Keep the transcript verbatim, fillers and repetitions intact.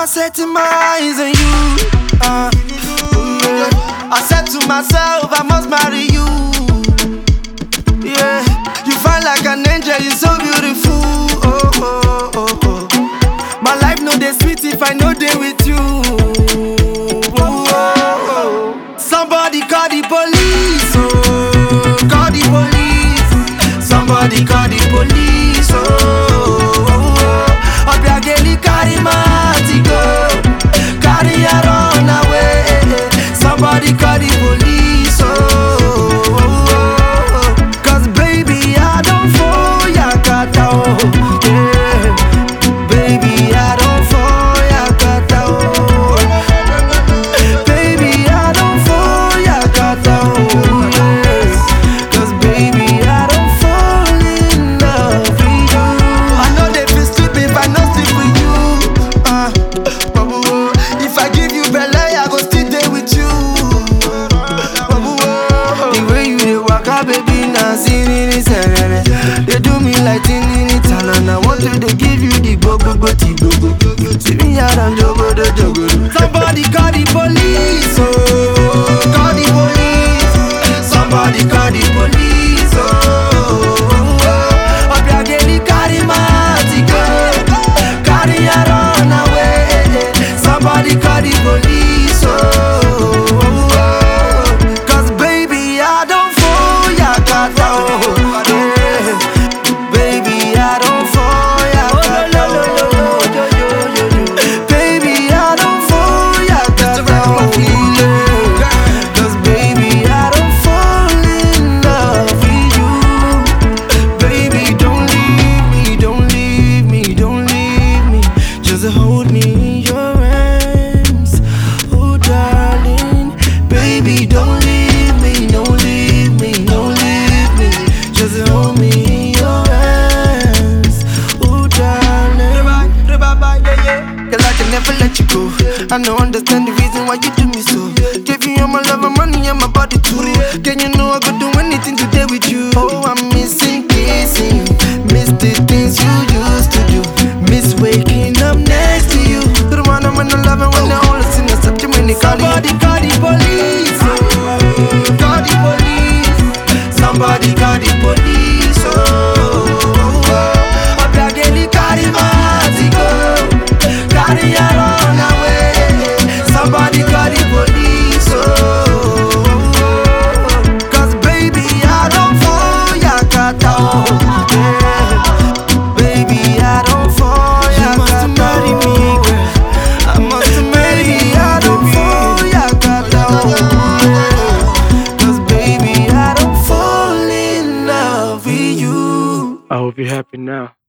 I set my eyes on you. Uh, yeah. I said to myself, I must marry you. Yeah, you fine like an angel, you're so beautiful. Oh, oh, oh, oh. My life no dey sweet if I no dey with you. Oh, oh, oh. Somebody call the police. Oh, call the police. Somebody call the police. Oh, oh, oh. Obiageli carry my go, carry her run away. Somebody call the police. Oh, oh, oh. Cause baby I don't fall yakata. Oh, yeah. Baby I don't fall yakata. Oh, baby I don't fall yakata. Oh, yes. Cause baby I don't fall in love with you. I know they feel stupid if I not sleep with you. Uh, if I give you belly, I go still there with you. The way you dey waka, baby, now see ni serere. They do me like tinini tanana. I want to dey give you the go go go ti go go. See me out and jogo do jogo. Somebody call the police, oh, call the police. Somebody call the police, oh. Obiageli carry my ticket, carry her run away. Somebody call the police, oh. Cause baby I don't fall yakata, oh, yeah. Baby I don't fall yakata, oh. Baby I don't fall yakata, oh, yeah. Cause baby I don't fall in love with you. Baby don't leave me, don't leave me, don't leave me. Just hold me in your arms, oh darling. Baby don't leave me, don't leave me, don't leave me. Just hold me in your arms, oh darling. Girl, I can never let you go. I don't understand the reason why you do me so. Give you all my love and money and my body too. Can you know I could do anything today with you? Oh, I'm missing kissing you, miss the things you used to do, miss waking up next to you. The one I'm in love and when they all listen, except you when they call you. Somebody call the police, oh, call the police. Somebody call the police, oh, oh. Obiageli carry my go, carry her run away. Somebody call the police, oh, oh. Cause baby I don't fall yakata, oh, yeah. Baby I don't fall yakata. You must marry me, girl. I must marry you. I don't fall yakata, oh, yeah. Cause baby I don't fall in love with you. I hope you're happy now.